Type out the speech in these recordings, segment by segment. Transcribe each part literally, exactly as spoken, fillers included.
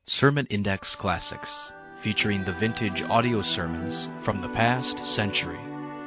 Sermon Index Classics, featuring the vintage audio sermons from the past century.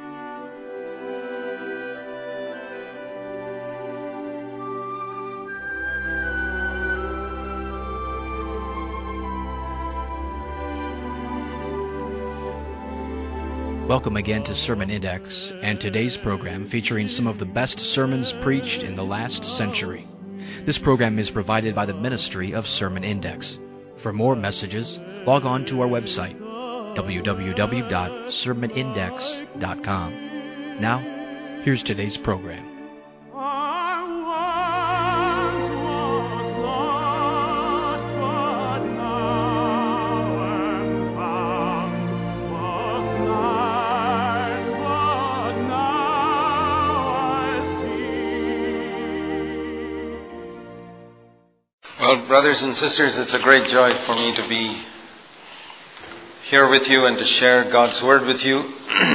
Welcome again to Sermon Index, and today's program featuring some of the best sermons preached in the last century. This program is provided by the Ministry of Sermon Index. For more messages, log on to our website, w w w dot sermon index dot com. Now, here's today's program. Well, brothers and sisters, it's a great joy for me to be here with you and to share God's Word with you.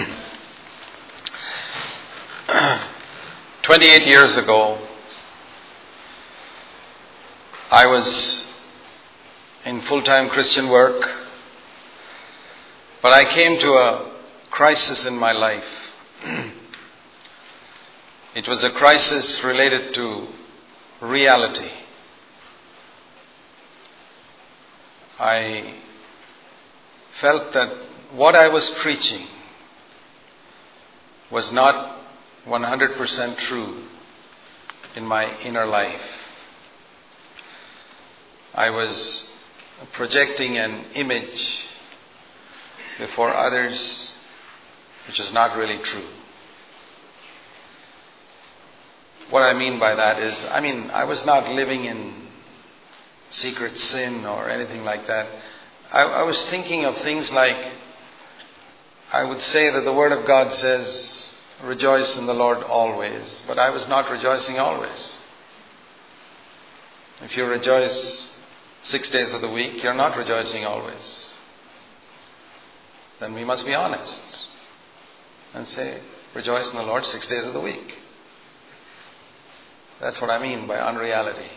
twenty-eight years ago, I was in full-time Christian work, but I came to a crisis in my life. It was a crisis related to reality. I felt that what I was preaching was not one hundred percent true in my inner life. I was projecting an image before others which is not really true. What I mean by that is, I mean, I was not living in secret sin or anything like that. I, I was thinking of things like, I would say that the Word of God says, rejoice in the Lord always, but I was not rejoicing always. If you rejoice six days of the week, you're not rejoicing always. Then we must be honest and say, rejoice in the Lord six days of the week. That's what I mean by unreality.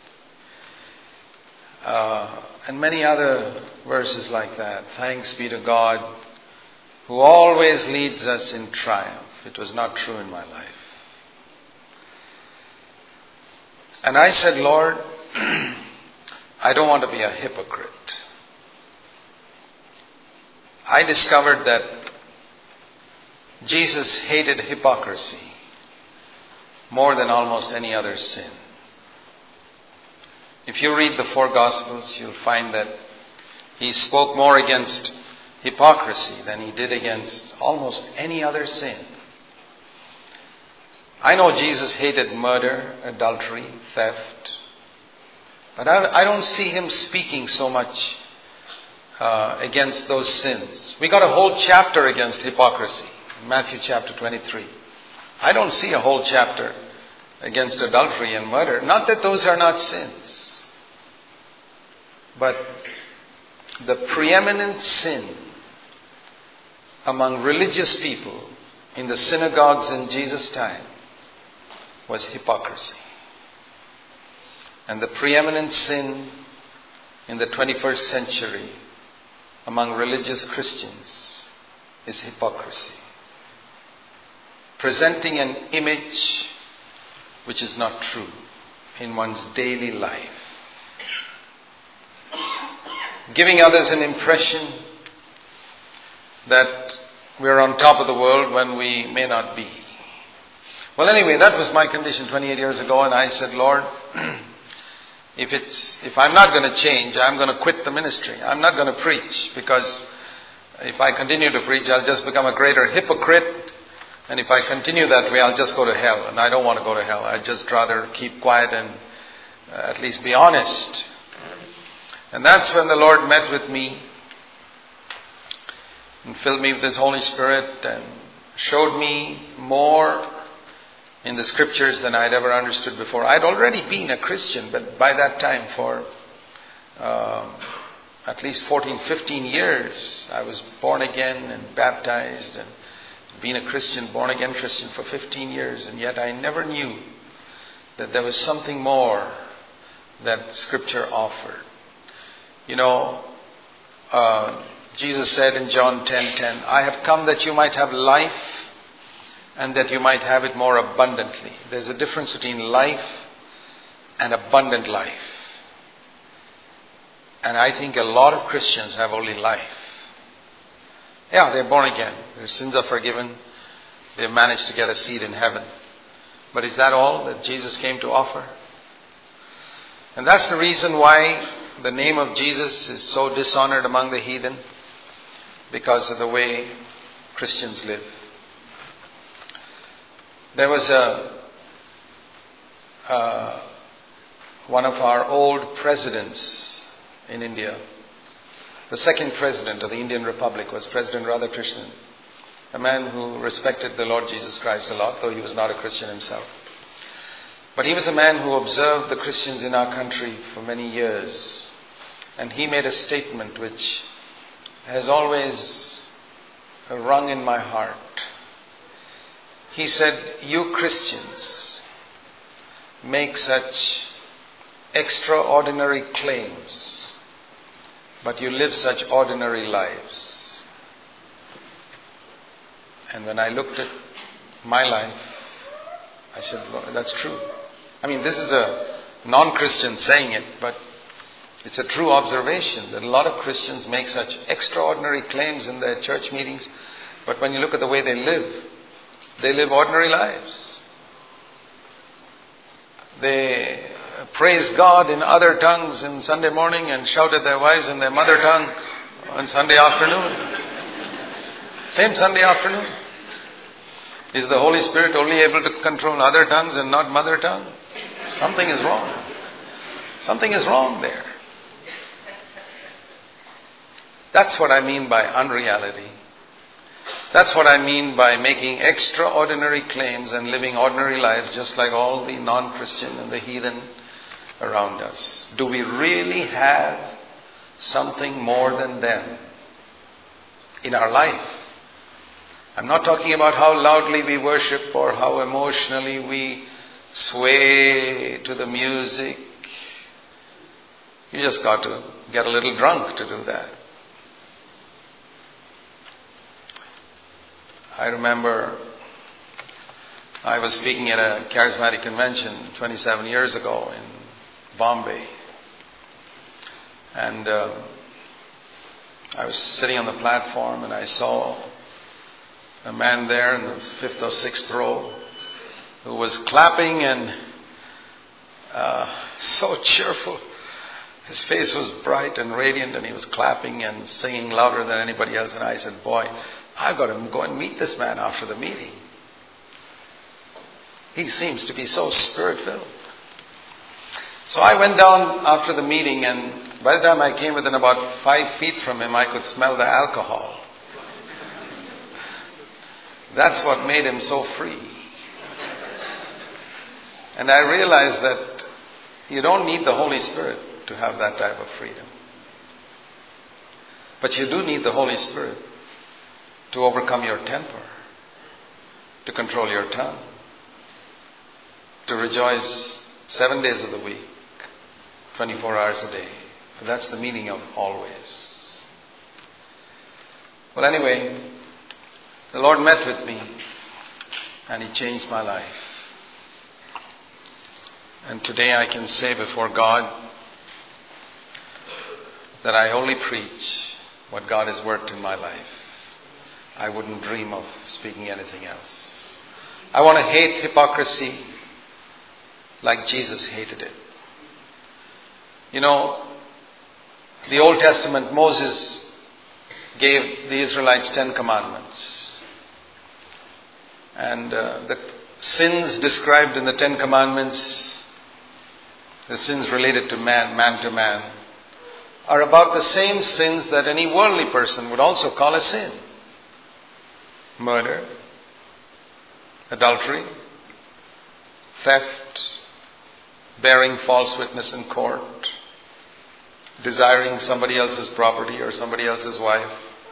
Uh, and many other verses like that. Thanks be to God who always leads us in triumph. It was not true in my life. And I said, Lord, I don't want to be a hypocrite. I discovered that Jesus hated hypocrisy more than almost any other sin. If you read the four Gospels, you'll find that he spoke more against hypocrisy than he did against almost any other sin. I know Jesus hated murder, adultery, theft, but I don't see him speaking so much uh, against those sins. We got a whole chapter against hypocrisy, Matthew chapter twenty-three. I don't see a whole chapter against adultery and murder. Not that those are not sins. But the preeminent sin among religious people in the synagogues in Jesus' time was hypocrisy. And the preeminent sin in the twenty-first century among religious Christians is hypocrisy. Presenting an image which is not true in one's daily life. Giving others an impression that we're on top of the world when we may not be. Well, anyway, that was my condition twenty-eight years ago, and I said, Lord, if it's if I'm not going to change, I'm going to quit the ministry. I'm not going to preach, because if I continue to preach, I'll just become a greater hypocrite, and if I continue that way, I'll just go to hell, and I don't want to go to hell. I'd just rather keep quiet and uh, at least be honest. And that's when the Lord met with me and filled me with His Holy Spirit and showed me more in the Scriptures than I'd ever understood before. I'd already been a Christian, but by that time for uh, at least fourteen, fifteen years, I was born again and baptized and been a Christian, born again Christian for fifteen years, and yet I never knew that there was something more that Scripture offered. You know, uh, Jesus said in John ten ten, I have come that you might have life and that you might have it more abundantly. There's a difference between life and abundant life. And I think a lot of Christians have only life. Yeah, they're born again. Their sins are forgiven. They've managed to get a seat in heaven. But is that all that Jesus came to offer? And that's the reason why the name of Jesus is so dishonored among the heathen, because of the way Christians live. There was a uh, one of our old presidents in India. The second president of the Indian Republic was President Radhakrishnan, a man who respected the Lord Jesus Christ a lot, though he was not a Christian himself. But he was a man who observed the Christians in our country for many years. And he made a statement which has always rung in my heart. He said, you Christians make such extraordinary claims, but you live such ordinary lives. And when I looked at my life, I said, well, that's true. I mean, this is a non-Christian saying it, but it's a true observation that a lot of Christians make such extraordinary claims in their church meetings, but when you look at the way they live, they live ordinary lives. They praise God in other tongues in Sunday morning and shout at their wives in their mother tongue on Sunday afternoon. Same Sunday afternoon. Is the Holy Spirit only able to control other tongues and not mother tongue? Something is wrong. Something is wrong there. That's what I mean by unreality. That's what I mean by making extraordinary claims and living ordinary lives just like all the non-Christian and the heathen around us. Do we really have something more than them in our life? I'm not talking about how loudly we worship or how emotionally we sway to the music. You just got to get a little drunk to do that. I remember I was speaking at a charismatic convention twenty-seven years ago in Bombay. And uh, I was sitting on the platform and I saw a man there in the fifth or sixth row who was clapping and uh, so cheerful. His face was bright and radiant and he was clapping and singing louder than anybody else. And I said, boy, I've got to go and meet this man after the meeting. He seems to be so spirit-filled. So I went down after the meeting, and by the time I came within about five feet from him, I could smell the alcohol. That's what made him so free. And I realized that you don't need the Holy Spirit to have that type of freedom. But you do need the Holy Spirit to overcome your temper, to control your tongue, to rejoice seven days of the week, twenty-four hours a day. For that's the meaning of always. Well, anyway, the Lord met with me and He changed my life. And today I can say before God that I only preach what God has worked in my life. I wouldn't dream of speaking anything else. I want to hate hypocrisy like Jesus hated it. You know, the Old Testament, Moses gave the Israelites Ten Commandments. And uh, the sins described in the Ten Commandments, the sins related to man, man to man, are about the same sins that any worldly person would also call a sin. Murder, adultery, theft, bearing false witness in court, desiring somebody else's property or somebody else's wife.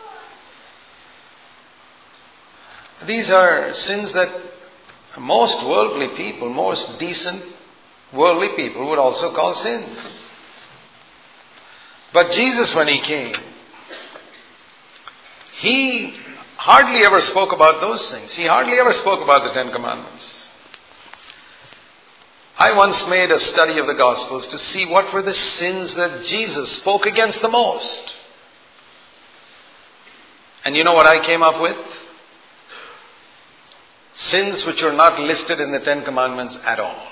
These are sins that most worldly people, most decent worldly people would also call sins. But Jesus, when He came, He hardly ever spoke about those things. He hardly ever spoke about the Ten Commandments. I once made a study of the Gospels to see what were the sins that Jesus spoke against the most. And you know what I came up with? Sins which are not listed in the Ten Commandments at all.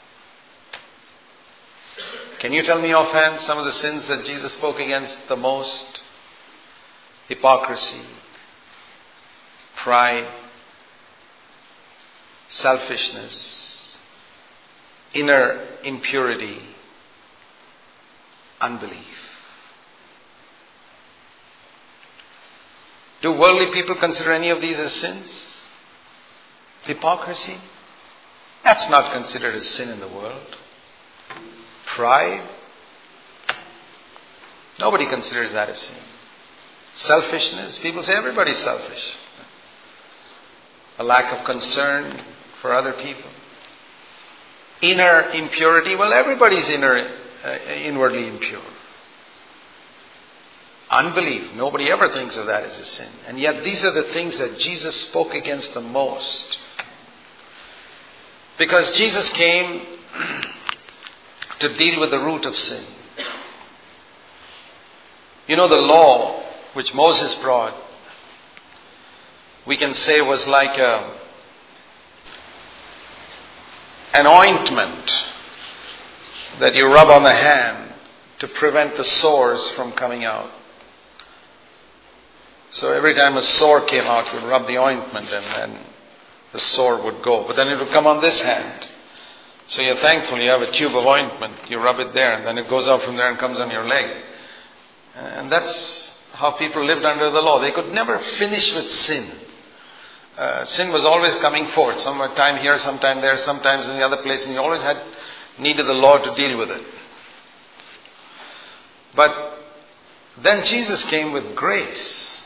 Can you tell me offhand some of the sins that Jesus spoke against the most? Hypocrisy, pride, selfishness, inner impurity, unbelief. Do worldly people consider any of these as sins? Hypocrisy? That's not considered a sin in the world. Pride? Nobody considers that a sin. Selfishness? People say everybody's selfish. A lack of concern for other people. Inner impurity? Well, everybody's inner, uh, inwardly impure. Unbelief? Nobody ever thinks of that as a sin. And yet these are the things that Jesus spoke against the most. Because Jesus came to deal with the root of sin. You know, the law which Moses brought, we can say was like a, an ointment that you rub on the hand to prevent the sores from coming out. So every time a sore came out, you'd rub the ointment and then the sore would go. But then it would come on this hand. So you're thankful you have a tube of ointment. You rub it there and then it goes out from there and comes on your leg. And that's how people lived under the law. They could never finish with sin. Uh, sin was always coming forth. Sometime here, sometime there, sometimes in the other place. And you always had needed the law to deal with it. But then Jesus came with grace.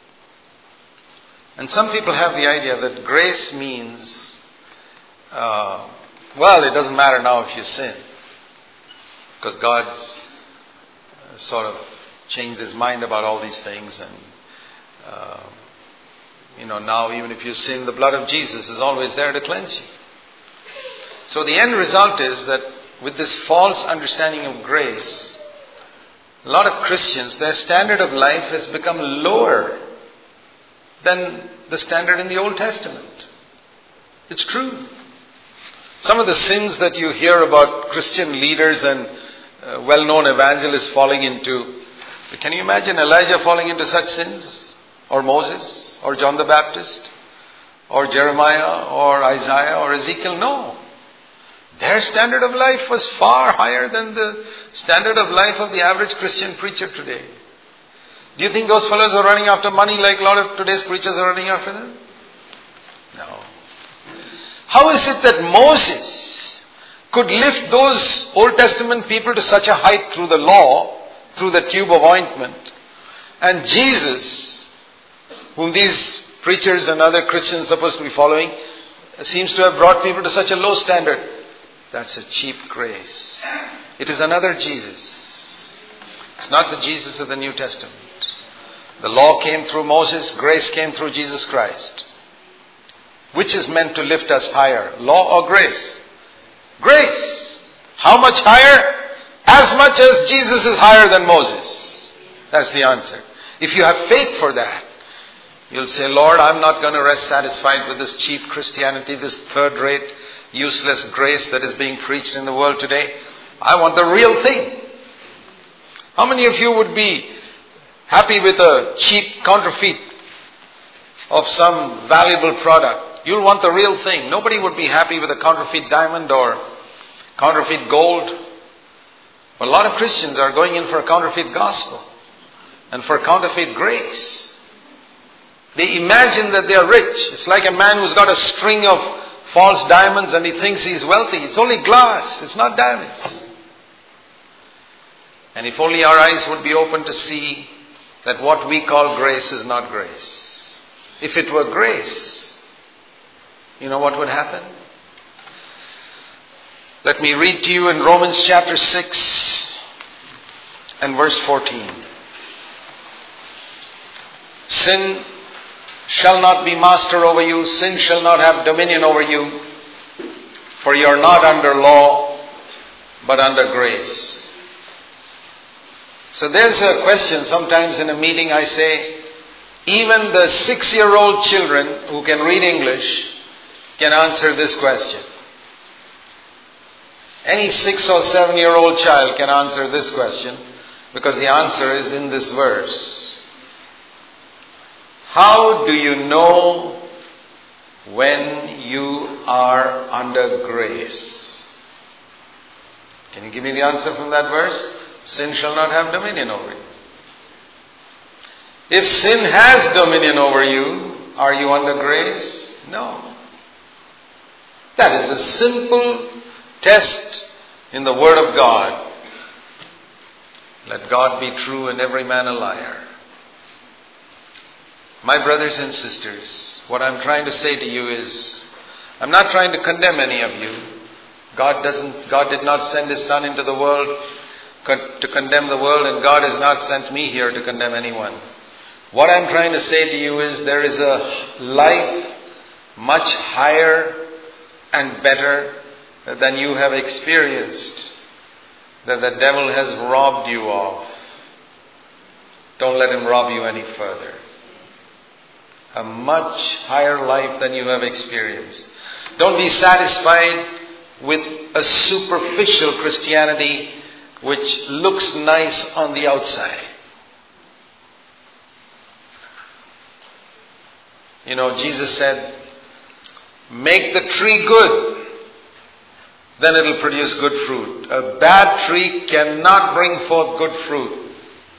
And some people have the idea that grace means, uh, well, it doesn't matter now if you sin. Because God's uh, sort of changed His mind about all these things. And, uh, you know, now even if you sin, the blood of Jesus is always there to cleanse you. So the end result is that with this false understanding of grace, a lot of Christians, their standard of life has become lower than the standard in the Old Testament. It's true. Some of the sins that you hear about Christian leaders and uh, well-known evangelists falling into, can you imagine Elijah falling into such sins? Or Moses? Or John the Baptist? Or Jeremiah? Or Isaiah? Or Ezekiel? No. Their standard of life was far higher than the standard of life of the average Christian preacher today. Do you think those fellows are running after money like a lot of today's preachers are running after them? No. How is it that Moses could lift those Old Testament people to such a height through the law, through the tube of ointment, and Jesus, whom these preachers and other Christians are supposed to be following, seems to have brought people to such a low standard? That's a cheap grace. It is another Jesus. It's not the Jesus of the New Testament. The law came through Moses, grace came through Jesus Christ. Which is meant to lift us higher, law or grace? Grace. How much higher? As much as Jesus is higher than Moses. That's the answer. If you have faith for that, you'll say, Lord, I'm not going to rest satisfied with this cheap Christianity, this third-rate, useless grace that is being preached in the world today. I want the real thing. How many of you would be happy with a cheap counterfeit of some valuable product? You'll want the real thing. Nobody would be happy with a counterfeit diamond or counterfeit gold. But a lot of Christians are going in for a counterfeit gospel and for counterfeit grace. They imagine that they are rich. It's like a man who's got a string of false diamonds and he thinks he's wealthy. It's only glass. It's not diamonds. And if only our eyes would be open to see that what we call grace is not grace. If it were grace, you know what would happen? Let me read to you in Romans chapter six and verse fourteen. Sin shall not be master over you. Sin shall not have dominion over you. For you are not under law, but under grace. So there's a question. Sometimes in a meeting I say, even the six-year-old children who can read English can answer this question. Any six or seven-year-old child can answer this question because the answer is in this verse. How do you know when you are under grace? Can you give me the answer from that verse? Sin shall not have dominion over you. If sin has dominion over you, are you under grace? No. That is the simple test in the Word of God. Let God be true and every man a liar. My brothers and sisters, what I'm trying to say to you is, I'm not trying to condemn any of you. God doesn't, God did not send His Son into the world to condemn the world, and God has not sent me here to condemn anyone. What I'm trying to say to you is there is a life much higher and better than you have experienced, that the devil has robbed you of. Don't let him rob you any further. A much higher life than you have experienced. Don't be satisfied with a superficial Christianity which looks nice on the outside. You know, Jesus said, make the tree good, then it'll produce good fruit. A bad tree cannot bring forth good fruit.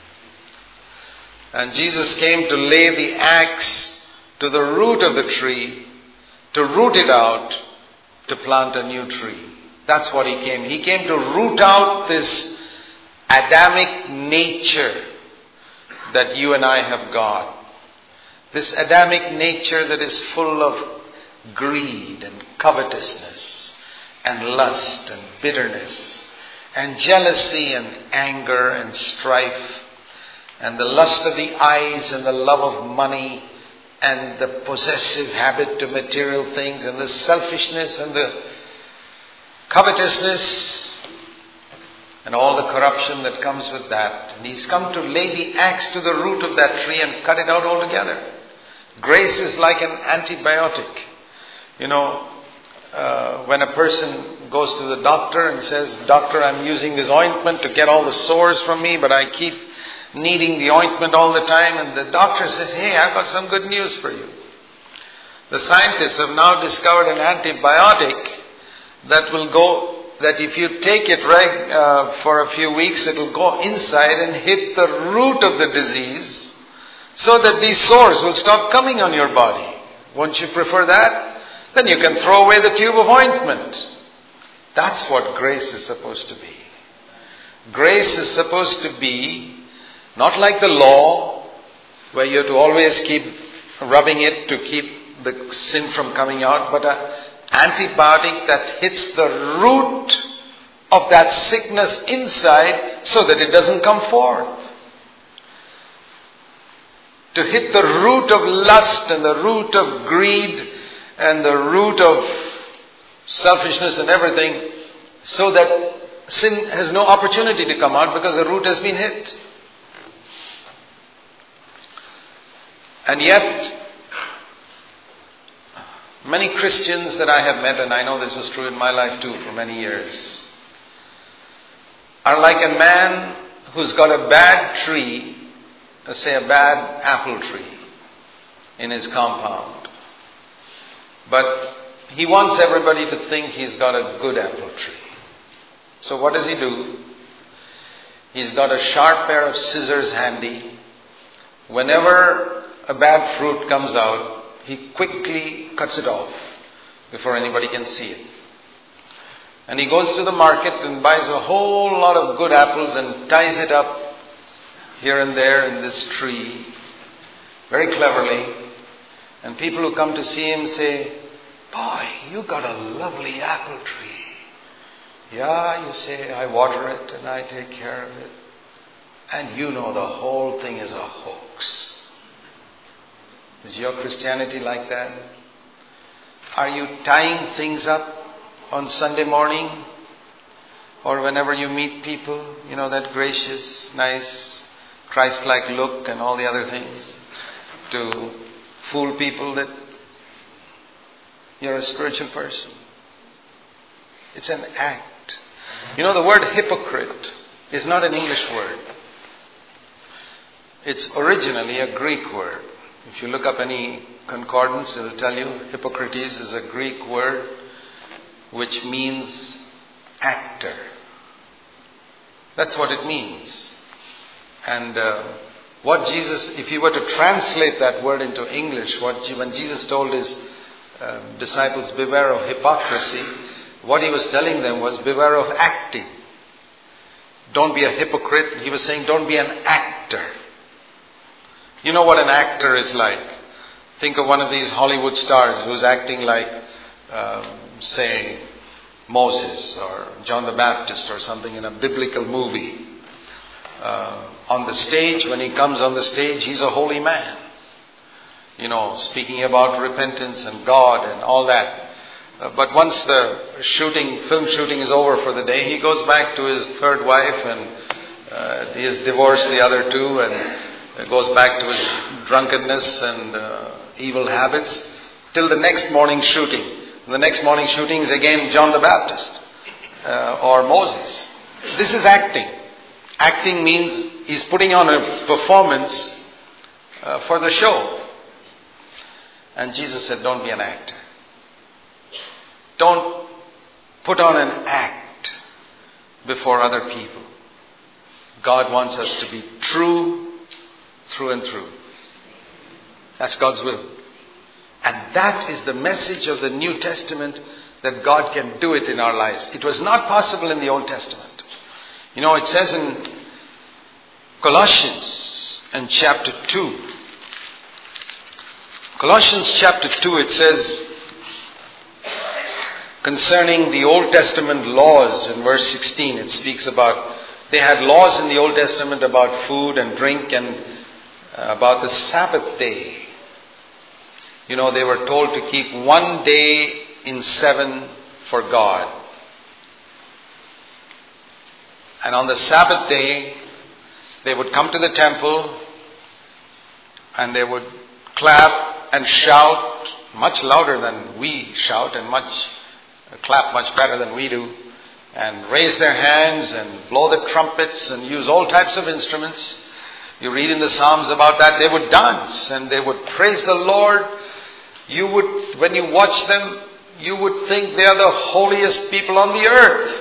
And Jesus came to lay the axe to the root of the tree, to root it out, to plant a new tree. That's what He came. He came to root out this Adamic nature that you and I have got. This Adamic nature that is full of greed and covetousness and lust and bitterness and jealousy and anger and strife and the lust of the eyes and the love of money and the possessive habit to material things and the selfishness and the covetousness and all the corruption that comes with that. And He's come to lay the axe to the root of that tree and cut it out altogether. Grace is like an antibiotic. You know, uh, when a person goes to the doctor and says, Doctor, I'm using this ointment to get all the sores from me, but I keep needing the ointment all the time. And the doctor says, hey, I've got some good news for you. The scientists have now discovered an antibiotic that will go, that if you take it reg, uh, for a few weeks, it will go inside and hit the root of the disease so that these sores will stop coming on your body. Won't you prefer that? Then you can throw away the tube of ointment. That's what grace is supposed to be. Grace is supposed to be not like the law, where you have to always keep rubbing it to keep the sin from coming out, but an antibiotic that hits the root of that sickness inside so that it doesn't come forth. To hit the root of lust and the root of greed and the root of selfishness and everything, so that sin has no opportunity to come out because the root has been hit. And yet, many Christians that I have met, and I know this was true in my life too for many years, are like a man who's got a bad tree, let's say a bad apple tree in his compound. But he wants everybody to think he's got a good apple tree. So what does he do? He's got a sharp pair of scissors handy. Whenever a bad fruit comes out, he quickly cuts it off before anybody can see it. And he goes to the market and buys a whole lot of good apples and ties it up here and there in this tree, very cleverly. And people who come to see him say, boy, you got a lovely apple tree. Yeah, you say, I water it and I take care of it. and you know the whole thing is a hoax. Is your Christianity like that? Are you tying things up on Sunday morning or whenever you meet people, you know, that gracious, nice, Christ-like look and all the other things to fool people that you're a spiritual person? It's an act. You know, the word hypocrite is not an English word. It's originally a Greek word. If you look up any concordance, it will tell you hypocrites is a Greek word which means actor. That's what it means. And uh, what Jesus, if you were to translate that word into English, what when Jesus told his uh, disciples, beware of hypocrisy, what he was telling them was beware of acting. Don't be a hypocrite. He was saying don't be an actor. You know what an actor is like. Think of one of these Hollywood stars who's acting like, um, say, Moses or John the Baptist or something in a biblical movie. Uh, on the stage, when he comes on the stage, he's a holy man. You know, speaking about repentance and God and all that. Uh, but once the shooting, film shooting is over for the day, he goes back to his third wife and uh, he has divorced the other two and goes back to his drunkenness and uh, evil habits till the next morning shooting. And the next morning shooting is again John the Baptist uh, or Moses. This is acting. Acting means he's putting on a performance uh, for the show. And Jesus said, don't be an actor. Don't put on an act before other people. God wants us to be true, through and through. That's God's will. And that is the message of the New Testament, that God can do it in our lives. It was not possible in the Old Testament. You know, it says in Colossians and chapter two. Colossians chapter two, it says concerning the Old Testament laws in verse sixteen, it speaks about, they had laws in the Old Testament about food and drink and uh, about the Sabbath day. You know, they were told to keep one day in seven for God. And on the Sabbath day, they would come to the temple and they would clap and shout much louder than we shout and much clap much better than we do, and raise their hands and blow the trumpets and use all types of instruments. You read in the Psalms about that. They would dance and they would praise the Lord. You would, when you watch them, you would think they are the holiest people on the earth.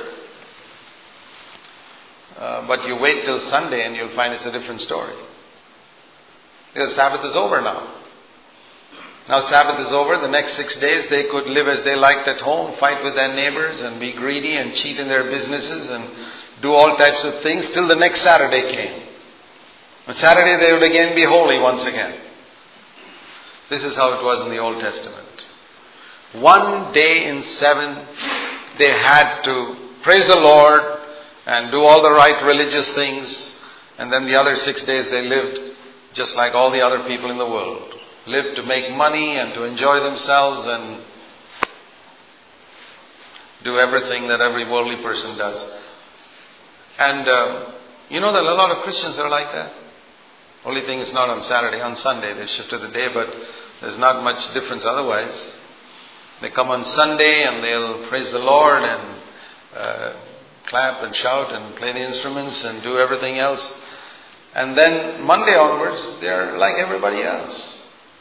Uh, but you wait till Sunday and you'll find it's a different story. Because Sabbath is over now. Now Sabbath is over. The next six days they could live as they liked at home, fight with their neighbors and be greedy and cheat in their businesses and do all types of things till the next Saturday came. On Saturday they would again be holy once again. This is how it was in the Old Testament. One day in seven they had to praise the Lord and do all the right religious things, and then the other six days they lived just like all the other people in the world. Lived to make money and to enjoy themselves and do everything that every worldly person does. And uh, you know that a lot of Christians are like that. Only thing is not on Saturday, on Sunday they shifted the day, but there's not much difference otherwise. They come on Sunday and they'll praise the Lord and uh, clap and shout and play the instruments and do everything else. And then Monday onwards, they're like everybody else.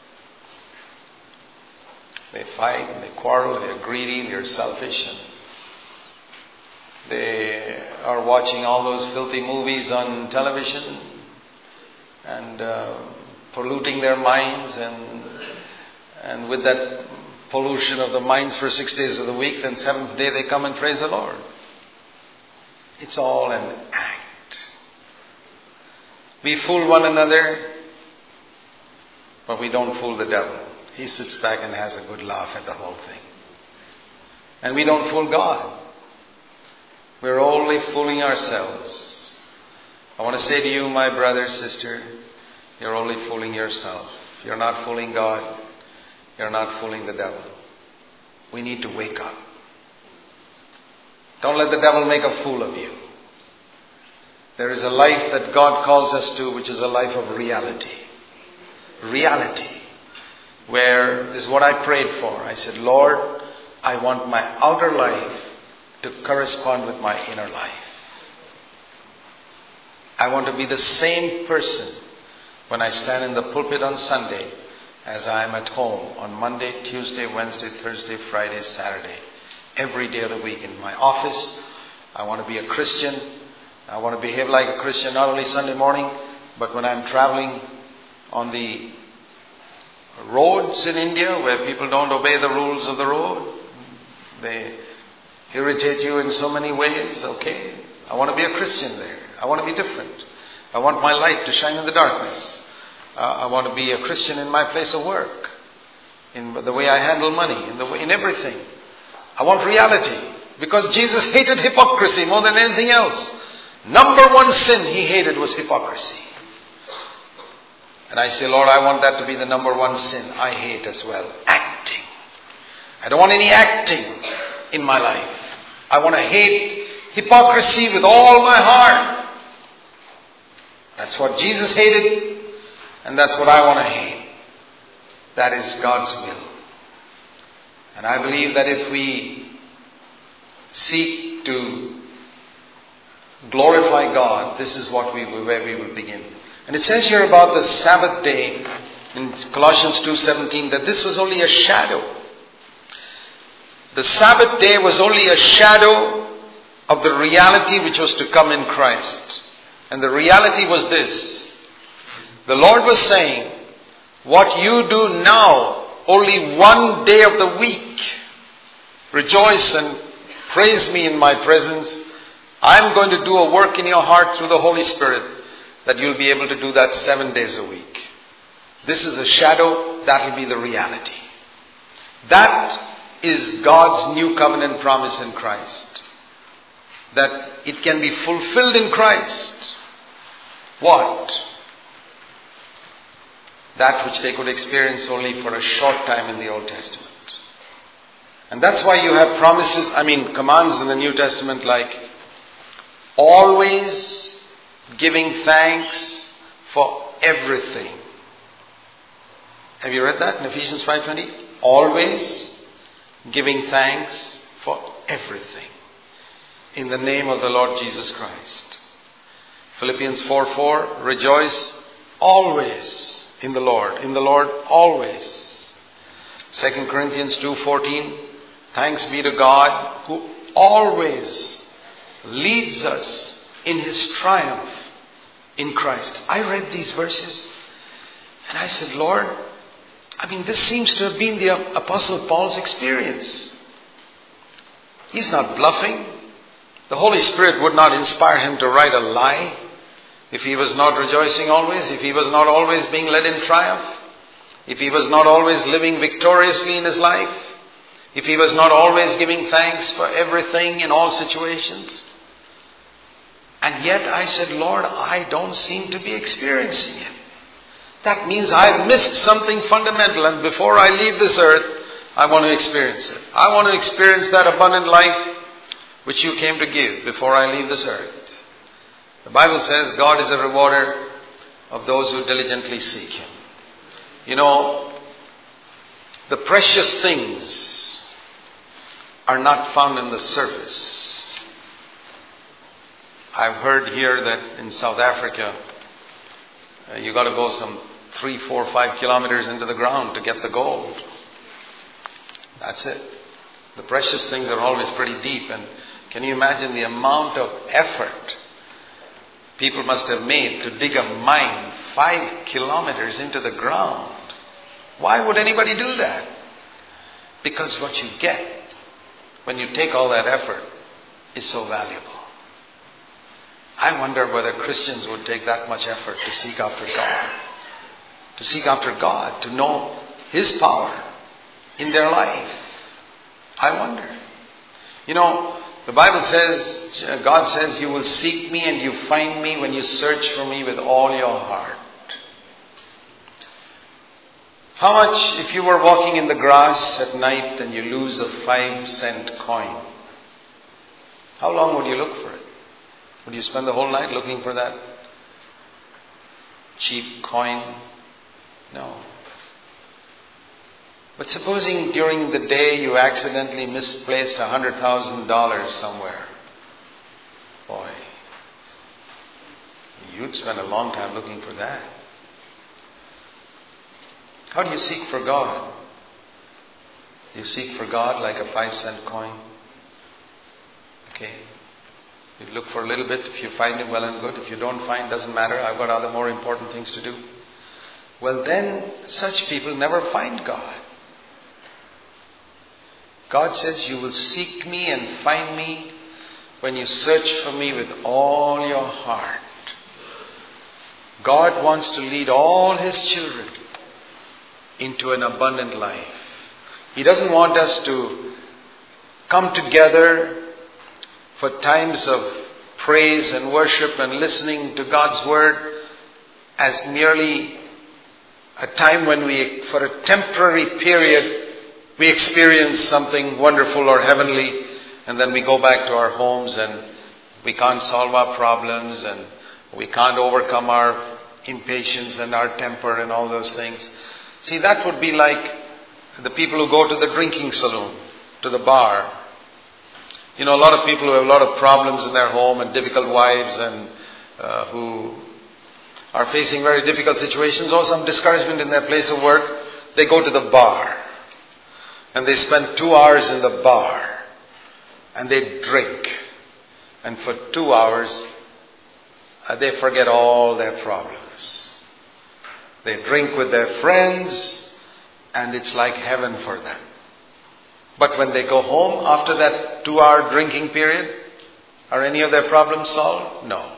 They fight, and they quarrel, they're greedy, they're selfish, and they are watching all those filthy movies on television and uh, polluting their minds, and and with that pollution of the minds for six days of the week, then seventh day they come and praise the Lord. It's all an act. We fool one another, but we don't fool the devil. He sits back and has a good laugh at the whole thing. And we don't fool God. We're only fooling ourselves. I want to say to you, my brother, sister, you're only fooling yourself. You're not fooling God. You're not fooling the devil. We need to wake up. Don't let the devil make a fool of you. There is a life that God calls us to, which is a life of reality. Reality. Where, this is what I prayed for. I said, Lord, I want my outer life to correspond with my inner life. I want to be the same person when I stand in the pulpit on Sunday as I am at home on Monday, Tuesday, Wednesday, Thursday, Friday, Saturday. Every day of the week in my office. I want to be a Christian. I want to behave like a Christian not only Sunday morning, but when I'm traveling on the roads in India where people don't obey the rules of the road. They irritate you in so many ways. Okay, I want to be a Christian there. I want to be different. I want my light to shine in the darkness. Uh, I want to be a Christian in my place of work, in the way I handle money, in the way, in everything. I want reality, because Jesus hated hypocrisy more than anything else. Number one sin he hated was hypocrisy. And I say, Lord, I want that to be the number one sin I hate as well. Acting. I don't want any acting in my life. I want to hate hypocrisy with all my heart. That's what Jesus hated, and that's what I want to hate. That is God's will. And I believe that if we seek to glorify God, this is what we where we will begin. And it says here about the Sabbath day in Colossians two seventeen that this was only a shadow. The Sabbath day was only a shadow of the reality which was to come in Christ. And the reality was this. The Lord was saying, what you do now, only one day of the week, rejoice and praise me in my presence. I'm going to do a work in your heart through the Holy Spirit that you'll be able to do that seven days a week. This is a shadow, that will be the reality. That is God's new covenant promise in Christ. That it can be fulfilled in Christ. What? That which they could experience only for a short time in the Old Testament. And that's why you have promises, I mean commands in the New Testament like always giving thanks for everything. Have you read that in Ephesians five twenty? Always giving thanks for everything in the name of the Lord Jesus Christ. Philippians four four, rejoice always in the Lord. In the Lord always. Second Corinthians two fourteen, thanks be to God who always leads us in His triumph in Christ. I read these verses and I said, Lord, I mean, this seems to have been the Apostle Paul's experience. He's not bluffing. The Holy Spirit would not inspire him to write a lie if he was not rejoicing always, if he was not always being led in triumph, if he was not always living victoriously in his life, if he was not always giving thanks for everything in all situations. And yet I said, Lord, I don't seem to be experiencing it. That means I've missed something fundamental, and before I leave this earth, I want to experience it. I want to experience that abundant life which you came to give before I leave this earth. The Bible says God is a rewarder of those who diligently seek Him. You know, the precious things are not found in the surface. I've heard here that in South Africa, uh, you got to go some three, four, five kilometers into the ground to get the gold. That's it. The precious things are always pretty deep, and can you imagine the amount of effort people must have made to dig a mine five kilometers into the ground? Why would anybody do that? Because what you get when you take all that effort is so valuable. I wonder whether Christians would take that much effort to seek after God. To seek after God, to know His power in their life. I wonder. You know, The Bible says, God says, you will seek me and you find me when you search for me with all your heart. How much if you were walking in the grass at night and you lose a five cent coin? How long would you look for it? Would you spend the whole night looking for that cheap coin? No. But supposing during the day you accidentally misplaced one hundred thousand dollars somewhere. Boy, you'd spend a long time looking for that. How do you seek for God? Do you seek for God like a five cent coin? Okay. You look for a little bit. If you find Him, well and good. If you don't find, doesn't matter. I've got other more important things to do. Well, then such people never find God. God says, you will seek me and find me when you search for me with all your heart. God wants to lead all His children into an abundant life. He doesn't want us to come together for times of praise and worship and listening to God's Word as merely a time when we, for a temporary period, we experience something wonderful or heavenly, and then we go back to our homes and we can't solve our problems and we can't overcome our impatience and our temper and all those things. See, that would be like the people who go to the drinking saloon, to the bar. You know, a lot of people who have a lot of problems in their home and difficult wives and uh, who are facing very difficult situations or some discouragement in their place of work, they go to the bar. And they spend two hours in the bar. And they drink. And for two hours, uh, they forget all their problems. They drink with their friends, and it's like heaven for them. But when they go home after that two-hour drinking period, are any of their problems solved? No.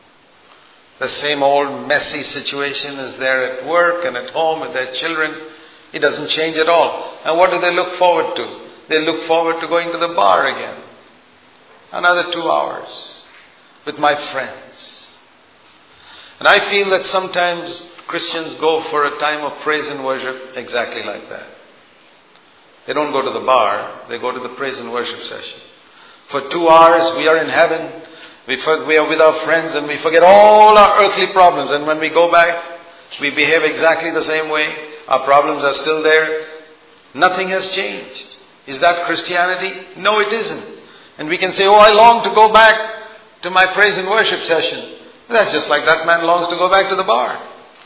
The same old messy situation is there at work and at home with their children. It doesn't change at all. And what do they look forward to? They look forward to going to the bar again. Another two hours with my friends. And I feel that sometimes Christians go for a time of praise and worship exactly like that. They don't go to the bar, they go to the praise and worship session. For two hours we are in heaven, we, for, we are with our friends and we forget all our earthly problems. And when we go back, we behave exactly the same way. Our problems are still there. Nothing has changed. Is that Christianity? No, it isn't. And we can say, oh, I long to go back to my praise and worship session. That's just like that man longs to go back to the bar.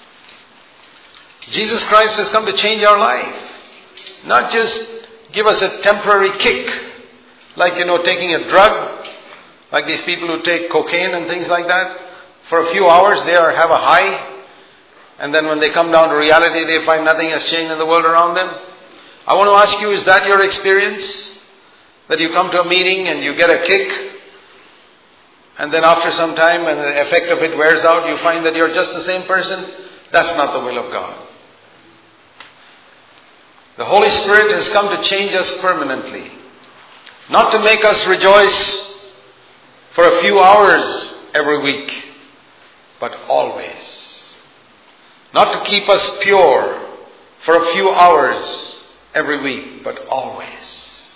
Jesus Christ has come to change our life. Not just give us a temporary kick. Like, you know, taking a drug. Like these people who take cocaine and things like that. For a few hours they are, have a high. And then when they come down to reality, they find nothing has changed in the world around them. I want to ask you, is that your experience? That you come to a meeting and you get a kick, and then after some time, when the effect of it wears out, you find that you're just the same person? That's not the will of God. The Holy Spirit has come to change us permanently. Not to make us rejoice for a few hours every week, but always. Not to keep us pure for a few hours every week, but always.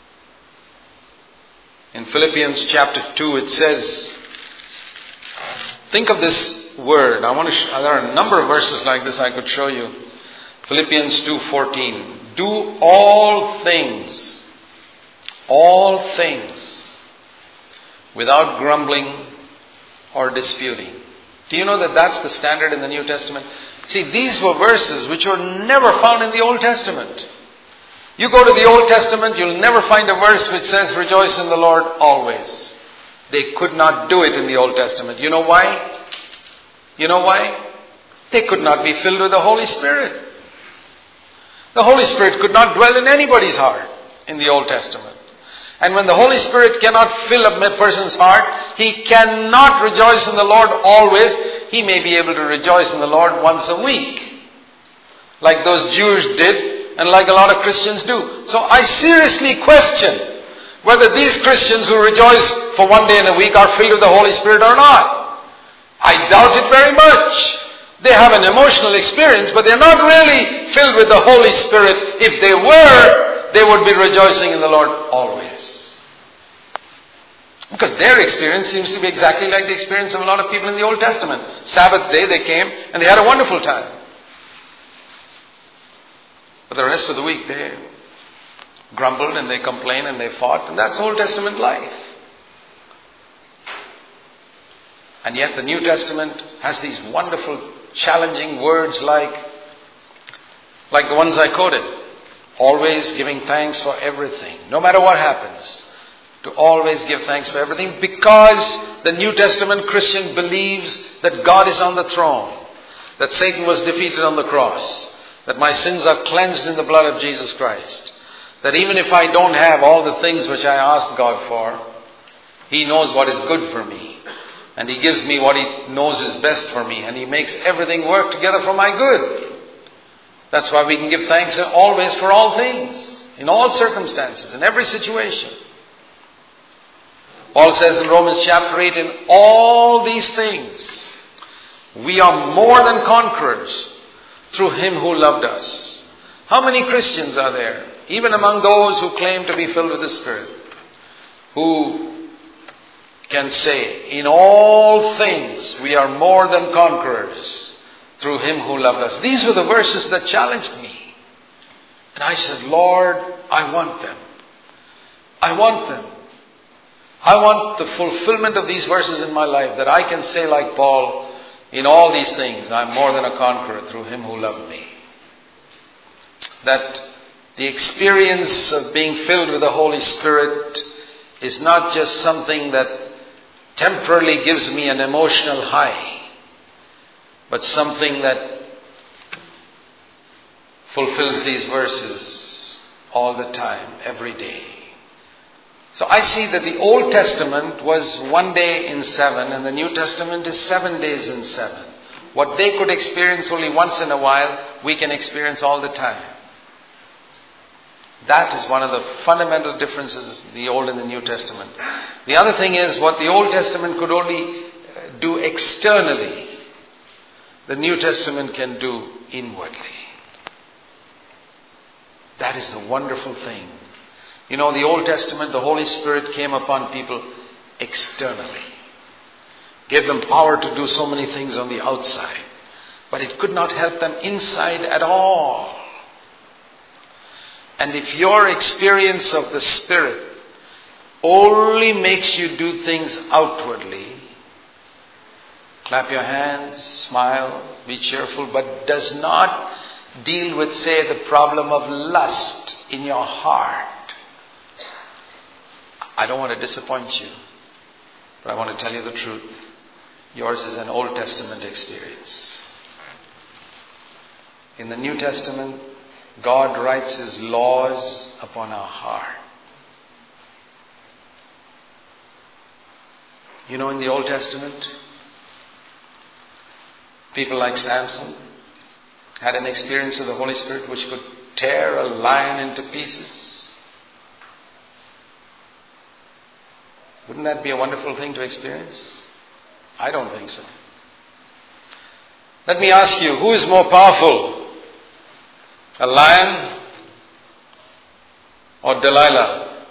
In Philippians chapter two it says, think of this word. I want to. Sh- there are a number of verses like this I could show you. Philippians two fourteen. Do all things, all things, without grumbling or disputing. Do you know that that's the standard in the New Testament? See, these were verses which were never found in the Old Testament. You go to the Old Testament, you'll never find a verse which says, rejoice in the Lord always. They could not do it in the Old Testament. You know why? You know why? They could not be filled with the Holy Spirit. The Holy Spirit could not dwell in anybody's heart in the Old Testament. And when the Holy Spirit cannot fill a person's heart, he cannot rejoice in the Lord always. He may be able to rejoice in the Lord once a week, like those Jews did and like a lot of Christians do. So I seriously question whether these Christians who rejoice for one day in a week are filled with the Holy Spirit or not. I doubt it very much. They have an emotional experience, but they're not really filled with the Holy Spirit. If they were, they would be rejoicing in the Lord always. Because their experience seems to be exactly like the experience of a lot of people in the Old Testament. Sabbath day they came and they had a wonderful time. But the rest of the week they grumbled and they complained and they fought, and that's Old Testament life. And yet the New Testament has these wonderful, challenging words like, like the ones I quoted. Always giving thanks for everything. No matter what happens. To always give thanks for everything, because the New Testament Christian believes that God is on the throne. That Satan was defeated on the cross. That my sins are cleansed in the blood of Jesus Christ. That even if I don't have all the things which I asked God for, He knows what is good for me. And He gives me what He knows is best for me. And He makes everything work together for my good. That's why we can give thanks always for all things. In all circumstances. In every situation. Paul says in Romans chapter eight, in all these things, we are more than conquerors through Him who loved us. How many Christians are there, even among those who claim to be filled with the Spirit, who can say, in all things we are more than conquerors through Him who loved us. These were the verses that challenged me. And I said, Lord, I want them. I want them. I want the fulfillment of these verses in my life, that I can say like Paul, in all these things I'm more than a conqueror through Him who loved me. That the experience of being filled with the Holy Spirit is not just something that temporarily gives me an emotional high, but something that fulfills these verses all the time, every day. So I see that the Old Testament was one day in seven, and the New Testament is seven days in seven. What they could experience only once in a while, we can experience all the time. That is one of the fundamental differences in the Old and the New Testament. The other thing is, what the Old Testament could only do externally, the New Testament can do inwardly. That is the wonderful thing. You know, the Old Testament, the Holy Spirit came upon people externally. Gave them power to do so many things on the outside. But it could not help them inside at all. And if your experience of the Spirit only makes you do things outwardly, clap your hands, smile, be cheerful, but does not deal with, say, the problem of lust in your heart, I don't want to disappoint you, but I want to tell you the truth. Yours is an Old Testament experience. In the New Testament, God writes His laws upon our heart. You know, in the Old Testament, people like Samson had an experience of the Holy Spirit which could tear a lion into pieces. Wouldn't that be a wonderful thing to experience? I don't think so. Let me ask you, who is more powerful? A lion or Delilah?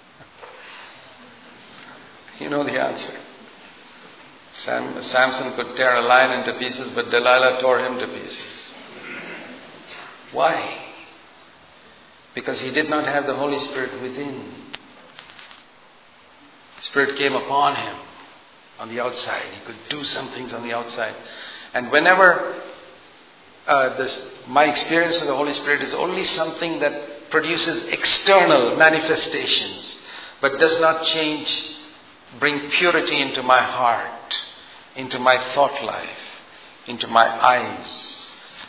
You know the answer. Sam, Samson could tear a lion into pieces, but Delilah tore him to pieces. Why? Because he did not have the Holy Spirit within. The Spirit came upon him on the outside. He could do some things on the outside. And whenever uh, this, my experience of the Holy Spirit is only something that produces external manifestations, but does not change, bring purity into my heart, into my thought life, into my eyes.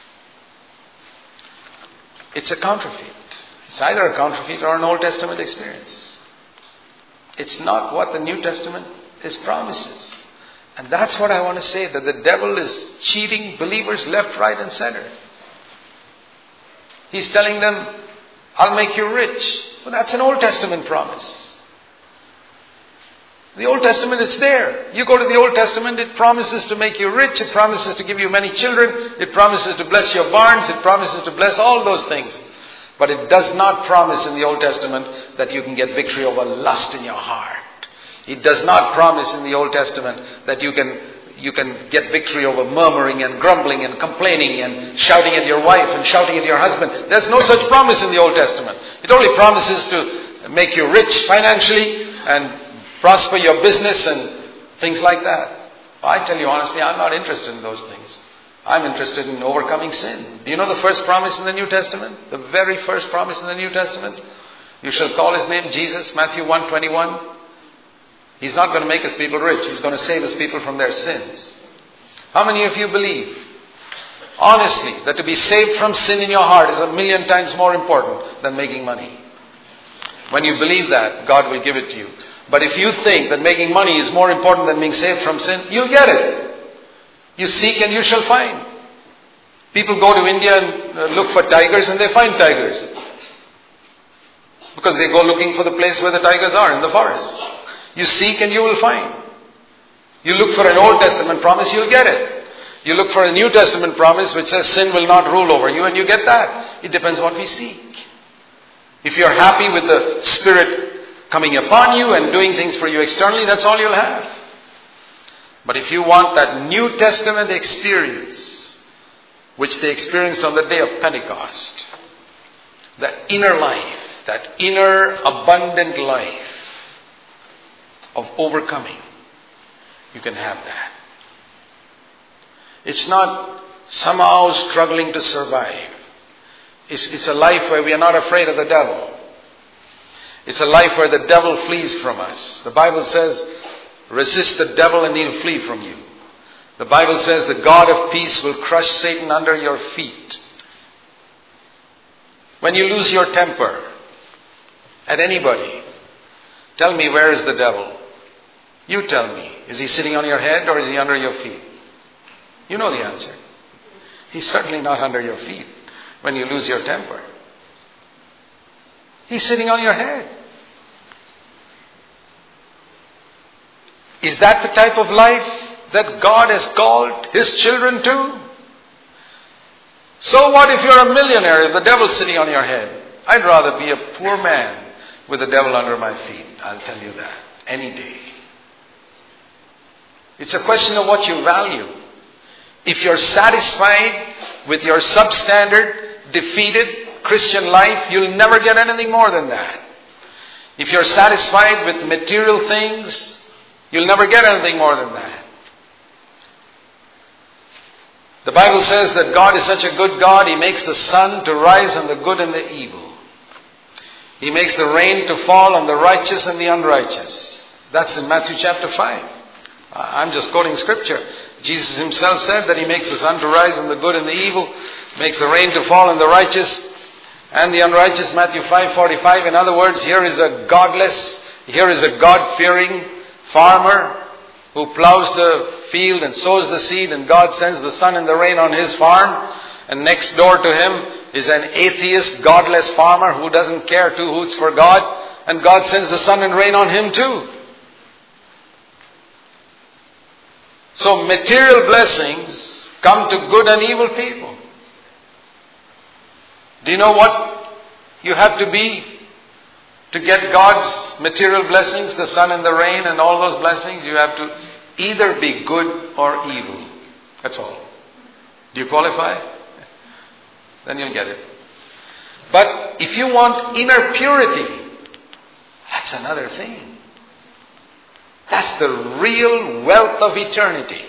It's a counterfeit. It's either a counterfeit or an Old Testament experience. It's not what the New Testament is promises. And that's what I want to say, that the devil is cheating believers left, right and center. He's telling them, I'll make you rich. Well, that's an Old Testament promise. The Old Testament, it's there. You go to the Old Testament, it promises to make you rich. It promises to give you many children. It promises to bless your barns. It promises to bless all those things. But it does not promise in the Old Testament that you can get victory over lust in your heart. It does not promise in the Old Testament that you can you can get victory over murmuring and grumbling and complaining and shouting at your wife and shouting at your husband. There's no such promise in the Old Testament. It only promises to make you rich financially and prosper your business and things like that. I tell you honestly, I'm not interested in those things. I'm interested in overcoming sin. Do you know the first promise in the New Testament? The very first promise in the New Testament? You shall call his name Jesus, Matthew one twenty-one. He's not going to make his people rich. He's going to save his people from their sins. How many of you believe, honestly, that to be saved from sin in your heart is a million times more important than making money? When you believe that, God will give it to you. But if you think that making money is more important than being saved from sin, you'll get it. You seek and you shall find. People go to India and look for tigers and they find tigers. Because they go looking for the place where the tigers are, in the forest. You seek and you will find. You look for an Old Testament promise, you'll get it. You look for a New Testament promise which says sin will not rule over you, and you get that. It depends what we seek. If you're happy with the Spirit coming upon you and doing things for you externally, that's all you'll have. But if you want that New Testament experience, which they experienced on the day of Pentecost, that inner life, that inner abundant life of overcoming, you can have that. It's not somehow struggling to survive. It's, it's a life where we are not afraid of the devil. It's a life where the devil flees from us. The Bible says, resist the devil and he'll flee from you. The Bible says the God of peace will crush Satan under your feet. When you lose your temper at anybody, tell me, where is the devil? You tell me. Is he sitting on your head or is he under your feet? You know the answer. He's certainly not under your feet when you lose your temper. He's sitting on your head. Is that the type of life that God has called his children to? So what if you're a millionaire, if the devil's sitting on your head? I'd rather be a poor man with the devil under my feet. I'll tell you that. Any day. It's a question of what you value. If you're satisfied with your substandard, defeated Christian life, you'll never get anything more than that. If you're satisfied with material things, you'll never get anything more than that. The Bible says that God is such a good God, He makes the sun to rise on the good and the evil. He makes the rain to fall on the righteous and the unrighteous. That's in Matthew chapter five. I'm just quoting scripture. Jesus himself said that He makes the sun to rise on the good and the evil, makes the rain to fall on the righteous and the unrighteous. Matthew five forty-five. In other words, here is a godless, here is a God-fearing farmer who plows the field and sows the seed, and God sends the sun and the rain on his farm. And next door to him is an atheist, godless farmer who doesn't care two hoots for God, and God sends the sun and rain on him too. So material blessings come to good and evil people. Do you know what you have to be to get God's material blessings, the sun and the rain and all those blessings? You have to either be good or evil. That's all. Do you qualify? Then you'll get it. But if you want inner purity, that's another thing. That's the real wealth of eternity.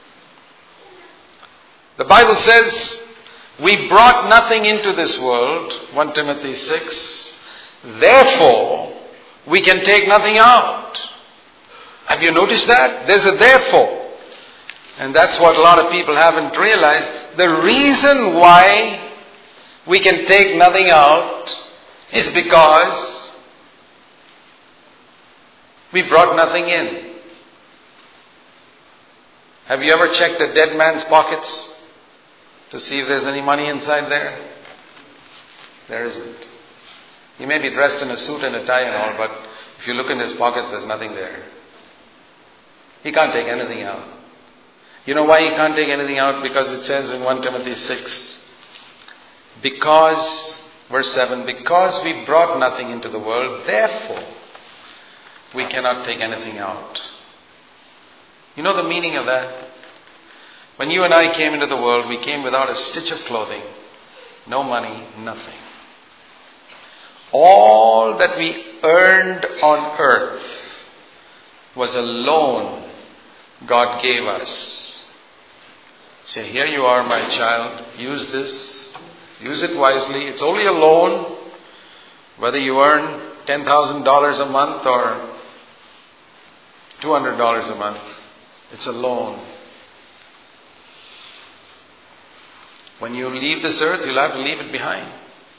The Bible says, we brought nothing into this world, First Timothy six. Therefore, we can take nothing out. Have you noticed that? There's a therefore. And that's what a lot of people haven't realized. The reason why we can take nothing out is because we brought nothing in. Have you ever checked a dead man's pockets to see if there's any money inside there? There isn't. He may be dressed in a suit and a tie and all, but if you look in his pockets, there's nothing there. He can't take anything out. You know why he can't take anything out? Because it says in First Timothy six, because, verse seven, because we brought nothing into the world, therefore we cannot take anything out. You know the meaning of that? When you and I came into the world, we came without a stitch of clothing, no money, nothing. All that we earned on earth was a loan God gave us. Say, here you are, my child. Use this. Use it wisely. It's only a loan. Whether you earn ten thousand dollars a month or two hundred dollars a month, it's a loan. When you leave this earth, you'll have to leave it behind.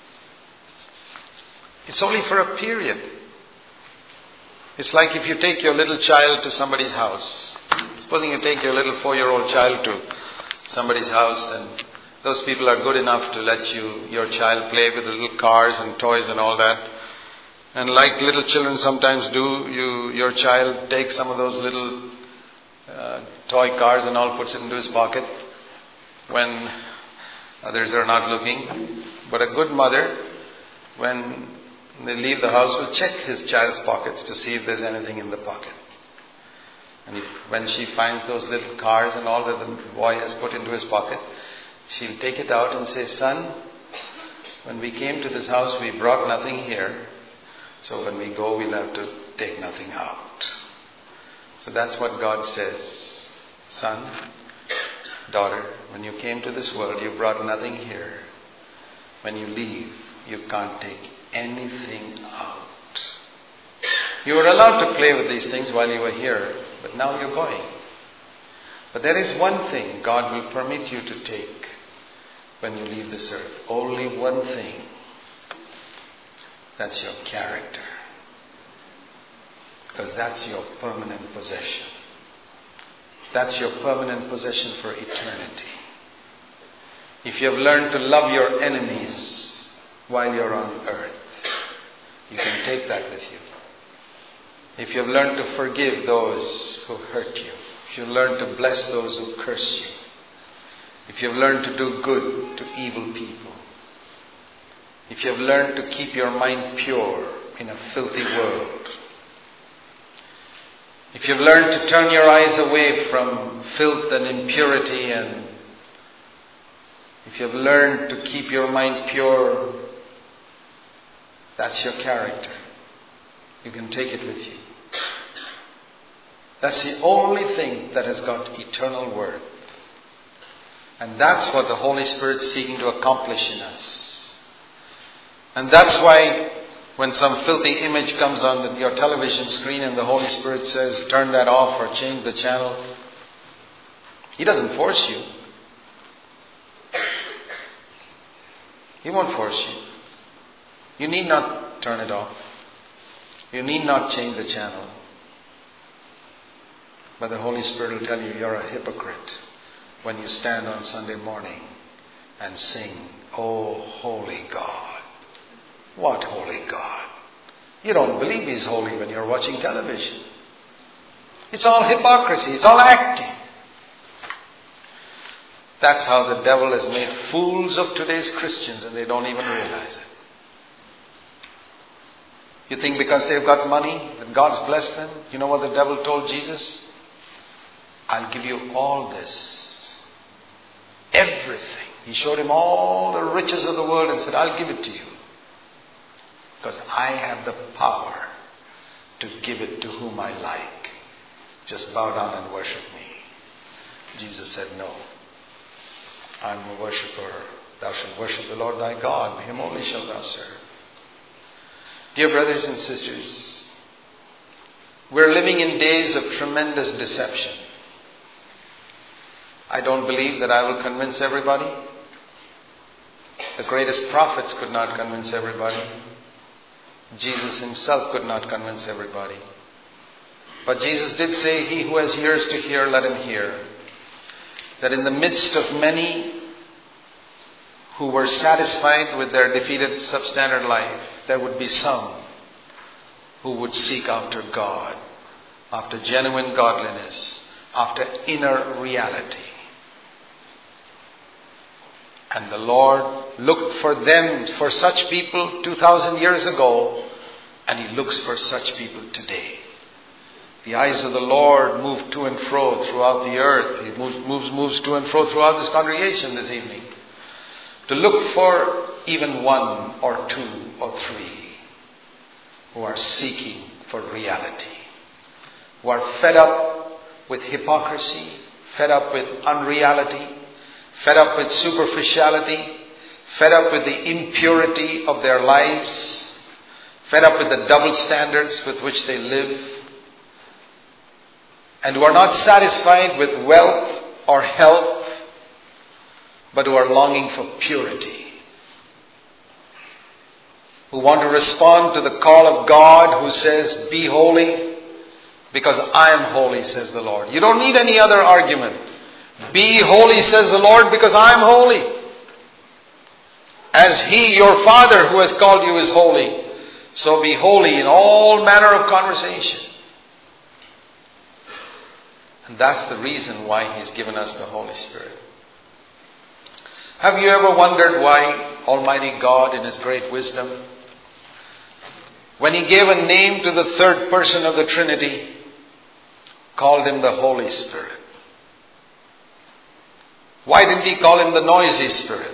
It's only for a period. It's like if you take your little child to somebody's house. Supposing you take your little four-year-old child to somebody's house, and those people are good enough to let you, your child, play with the little cars and toys and all that. And like little children sometimes do, you, your child takes some of those little uh, toy cars and all, puts it into his pocket when others are not looking. But a good mother, when they leave the house, will check his child's pockets to see if there's anything in the pocket. And when she finds those little cars and all that the boy has put into his pocket, she'll take it out and say, son, when we came to this house, we brought nothing here. So when we go, we'll have to take nothing out. So that's what God says. Son, daughter, when you came to this world, you brought nothing here. When you leave, you can't take anything out. You were allowed to play with these things while you were here, but now you're going. But there is one thing God will permit you to take when you leave this earth. Only one thing. That's your character. Because that's your permanent possession. That's your permanent possession for eternity. If you have learned to love your enemies while you're on earth, you can take that with you. If you have learned to forgive those who hurt you, if you have learned to bless those who curse you, if you have learned to do good to evil people, if you have learned to keep your mind pure in a filthy world, if you have learned to turn your eyes away from filth and impurity, and if you have learned to keep your mind pure, that's your character. You can take it with you. That's the only thing that has got eternal worth. And that's what the Holy Spirit is seeking to accomplish in us. And that's why when some filthy image comes on the, your television screen and the Holy Spirit says, turn that off or change the channel, He doesn't force you. He won't force you. You need not turn it off. You need not change the channel. But the Holy Spirit will tell you you're a hypocrite when you stand on Sunday morning and sing, "Oh, holy God." What holy God? You don't believe He's holy when you're watching television. It's all hypocrisy. It's all acting. That's how the devil has made fools of today's Christians, and they don't even realize it. You think because they've got money that God's blessed them? You know what the devil told Jesus? I'll give you all this. Everything. He showed him all the riches of the world and said, I'll give it to you. Because I have the power to give it to whom I like. Just bow down and worship me. Jesus said, no. I'm a worshipper. Thou shalt worship the Lord thy God. Him only shalt thou serve. Dear brothers and sisters, we're living in days of tremendous deception. I don't believe that I will convince everybody. The greatest prophets could not convince everybody. Jesus Himself could not convince everybody. But Jesus did say, he who has ears to hear, let him hear. That in the midst of many who were satisfied with their defeated substandard life, there would be some who would seek after God after genuine godliness, after inner reality. And the Lord looked for them, for such people two thousand years ago, and He looks for such people today. The eyes of the Lord move to and fro throughout the earth. He moves, moves, moves to and fro throughout this congregation this evening to look for even one or two or three who are seeking for reality, who are fed up with hypocrisy, fed up with unreality, fed up with superficiality, fed up with the impurity of their lives, fed up with the double standards with which they live, and who are not satisfied with wealth or health, but who are longing for purity, who want to respond to the call of God who says, be holy, because I am holy, says the Lord. You don't need any other argument. Be holy, says the Lord, because I am holy. As He, your Father, who has called you, is holy, so be holy in all manner of conversation. And that's the reason why He's given us the Holy Spirit. Have you ever wondered why Almighty God, in His great wisdom, when He gave a name to the third person of the Trinity, called Him the Holy Spirit? Why didn't He call Him the noisy Spirit?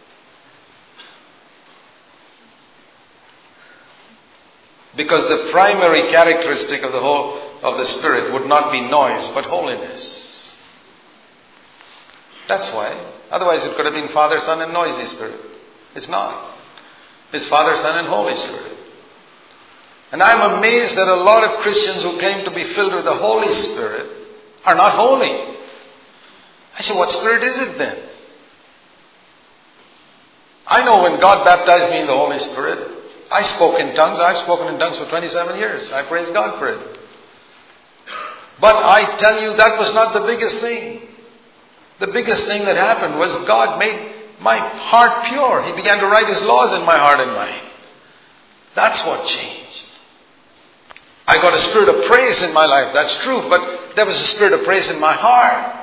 Because the primary characteristic of the whole of the Spirit would not be noise, but holiness. That's why. Otherwise it could have been Father, Son, and noisy Spirit. It's not. It's Father, Son, and Holy Spirit. And I'm amazed that a lot of Christians who claim to be filled with the Holy Spirit are not holy. I say, what Spirit is it then? I know when God baptized me in the Holy Spirit, I spoke in tongues. I've spoken in tongues for twenty-seven years. I praise God for it. But I tell you, that was not the biggest thing. The biggest thing that happened was God made my heart pure. He began to write His laws in my heart and mind. That's what changed. I got a spirit of praise in my life. That's true. But there was a spirit of praise in my heart.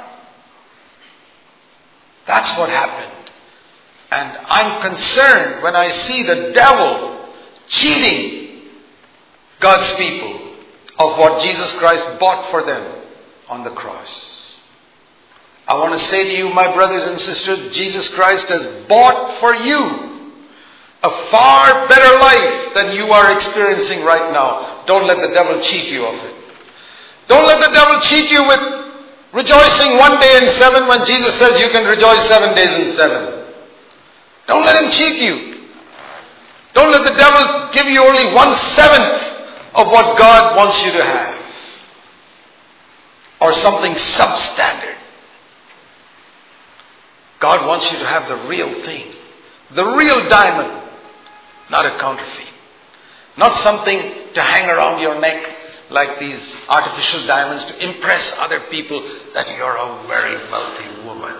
That's what happened. And I'm concerned when I see the devil cheating God's people of what Jesus Christ bought for them on the cross. I want to say to you, my brothers and sisters, Jesus Christ has bought for you a far better life than you are experiencing right now. Don't let the devil cheat you of it. Don't let the devil cheat you with rejoicing one day in seven when Jesus says you can rejoice seven days in seven. Don't let him cheat you. Don't let the devil give you only one seventh of what God wants you to have. Or something substandard. God wants you to have the real thing. The real diamond. Not a counterfeit. Not something to hang around your neck like these artificial diamonds to impress other people that you're a very wealthy woman.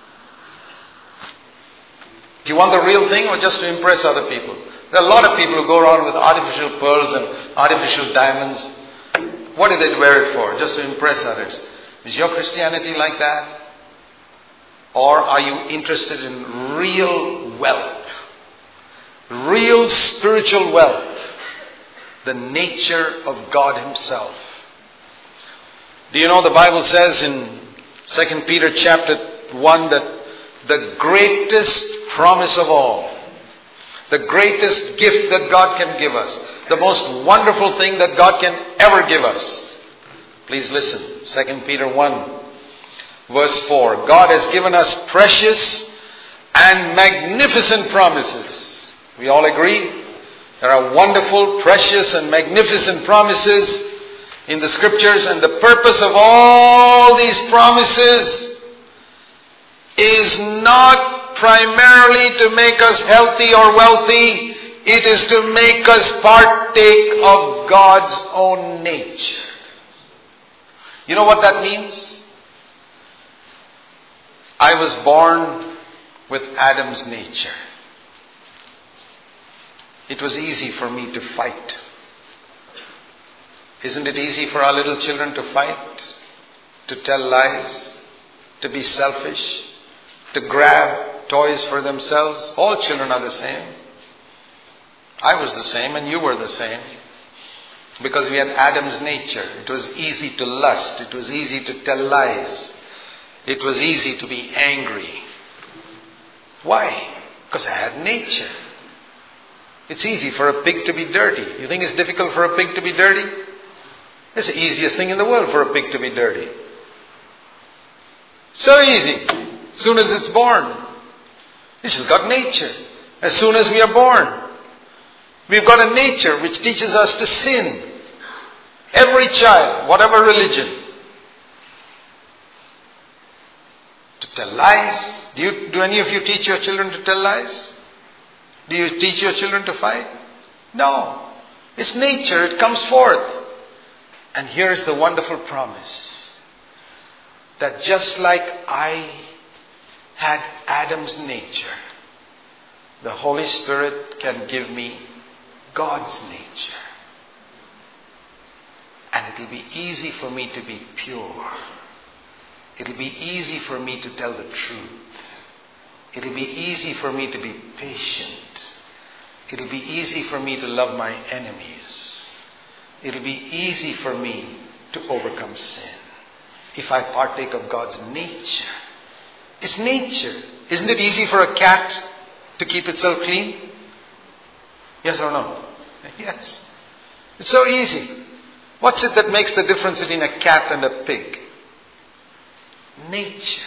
Do you want the real thing or just to impress other people? There are a lot of people who go around with artificial pearls and artificial diamonds. What do they wear it for? Just to impress others. Is your Christianity like that? Or are you interested in real wealth? Real spiritual wealth. The nature of God Himself. Do you know the Bible says in Second Peter chapter one that the greatest promise of all, the greatest gift that God can give us, the most wonderful thing that God can ever give us. Please listen. Second Peter one verse four. God has given us precious and magnificent promises. We all agree? There are wonderful, precious and magnificent promises in the scriptures, and the purpose of all these promises is not primarily to make us healthy or wealthy. It is to make us partake of God's own nature. You know what that means? I was born with Adam's nature. It was easy for me to fight. Isn't it easy for our little children to fight, to tell lies, to be selfish, to grab toys for themselves? All children are the same. I was the same and you were the same. Because we had Adam's nature. It was easy to lust. It was easy to tell lies. It was easy to be angry. Why? Because I had nature. It's easy for a pig to be dirty. You think it's difficult for a pig to be dirty? It's the easiest thing in the world for a pig to be dirty. So easy. As soon as it's born. It's just got nature. As soon as we are born. We've got a nature which teaches us to sin. Every child, whatever religion. To tell lies. Do you, do any of you teach your children to tell lies? Do you teach your children to fight? No. It's nature. It comes forth. And here's the wonderful promise. That just like I had Adam's nature, the Holy Spirit can give me God's nature. And it'll be easy for me to be pure. It'll be easy for me to tell the truth. It'll be easy for me to be patient. It'll be easy for me to love my enemies. It'll be easy for me to overcome sin. If I partake of God's nature. It's nature. Isn't it easy for a cat to keep itself clean? Yes or no? Yes. It's so easy. What's it that makes the difference between a cat and a pig? Nature.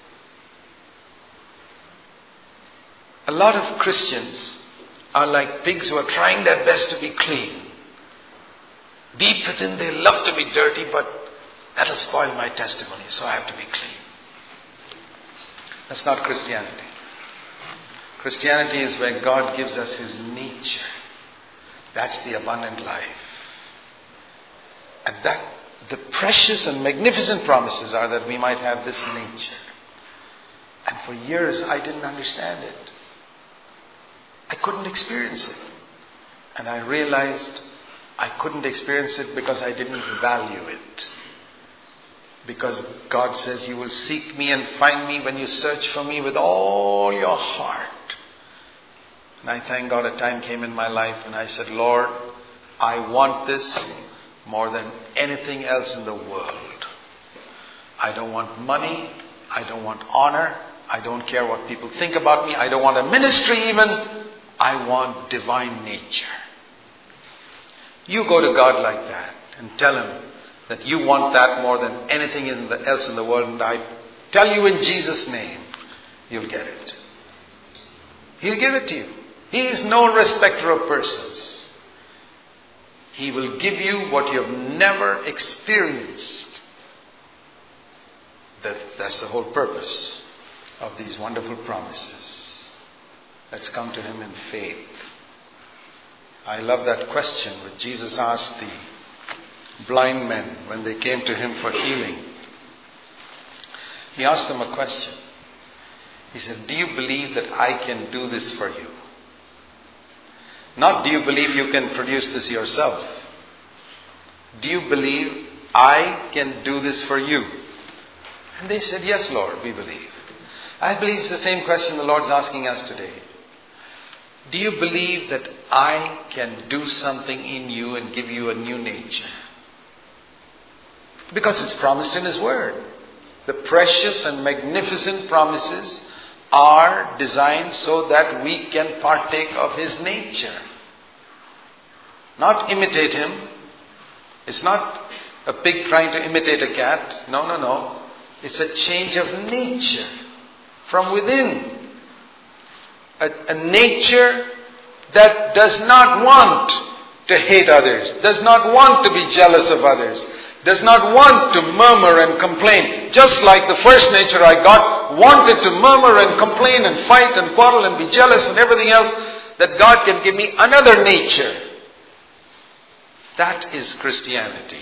A lot of Christians are like pigs who are trying their best to be clean. Deep within they love to be dirty, but that'll spoil my testimony, so I have to be clean. That's not Christianity. Christianity is where God gives us His nature. That's the abundant life. And that the precious and magnificent promises are that we might have this nature. And for years I didn't understand it. I couldn't experience it. And I realized I couldn't experience it because I didn't value it. Because God says you will seek me and find me when you search for me with all your heart. And I thank God a time came in my life and I said, Lord, I want this more than anything else in the world. I don't want money. I don't want honor. I don't care what people think about me. I don't want a ministry even. I want divine nature. You go to God like that and tell Him that you want that more than anything in the, else in the world. And I tell you in Jesus' name, you'll get it. He'll give it to you. He is no respecter of persons. He will give you what you have never experienced. That, that's the whole purpose of these wonderful promises. Let's come to Him in faith. I love that question which Jesus asked the blind men when they came to Him for healing. He asked them a question. He said, do you believe that I can do this for you? Not do you believe you can produce this yourself? Do you believe I can do this for you? And they said, yes, Lord, we believe. I believe it's the same question the Lord's asking us today. Do you believe that I can do something in you and give you a new nature? Because it's promised in His Word. The precious and magnificent promises are designed so that we can partake of His nature. Not imitate Him. It's not a pig trying to imitate a cat. No, no, no. It's a change of nature from within. A, a nature that does not want to hate others, does not want to be jealous of others, does not want to murmur and complain. Just like the first nature I got wanted to murmur and complain and fight and quarrel and be jealous and everything else, that God can give me another nature. That is Christianity.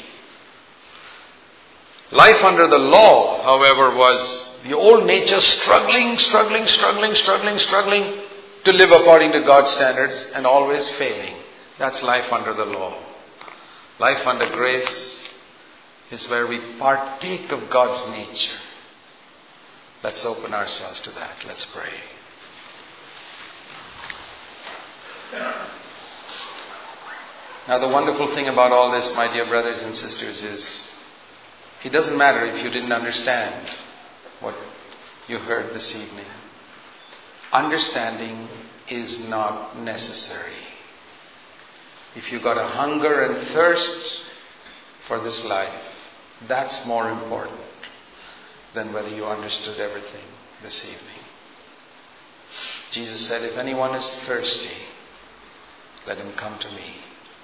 Life under the law, however, was the old nature struggling, struggling, struggling, struggling, struggling to live according to God's standards and always failing. That's life under the law. Life under grace is where we partake of God's nature. Let's open ourselves to that. Let's pray. Now, the wonderful thing about all this, my dear brothers and sisters, is it doesn't matter if you didn't understand what you heard this evening. Understanding is not necessary. If you got a hunger and thirst for this life, that's more important than whether you understood everything this evening. Jesus said, if anyone is thirsty, let him come to me.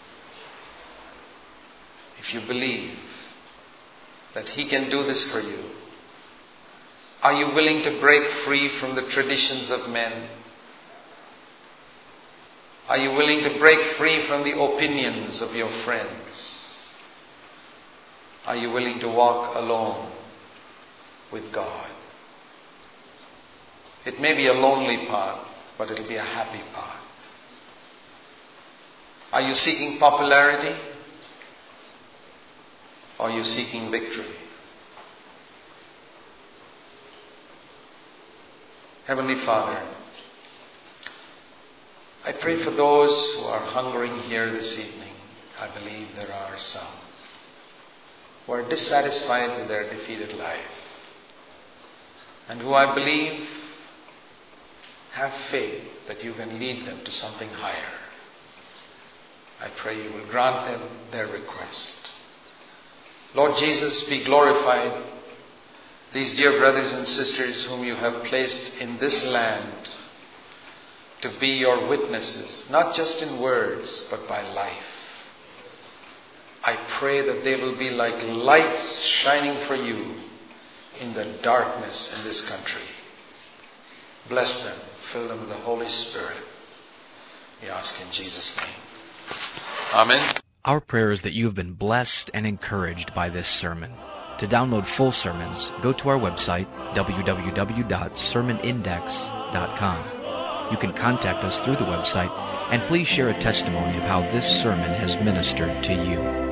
If you believe that He can do this for you, are you willing to break free from the traditions of men? Are you willing to break free from the opinions of your friends? Are you willing to walk alone with God? It may be a lonely path, but it'll be a happy path. Are you seeking popularity? Or are you seeking victory? Heavenly Father, I pray for those who are hungering here this evening. I believe there are some who are dissatisfied with their defeated life, and who I believe have faith that you can lead them to something higher. I pray you will grant them their request. Lord Jesus, be glorified. These dear brothers and sisters whom you have placed in this land to be your witnesses, not just in words, but by life. I pray that they will be like lights shining for you in the darkness in this country. Bless them, fill them with the Holy Spirit. We ask in Jesus' name. Amen. Our prayer is that you have been blessed and encouraged by this sermon. To download full sermons, go to our website, w w w dot sermon index dot com. You can contact us through the website, and please share a testimony of how this sermon has ministered to you.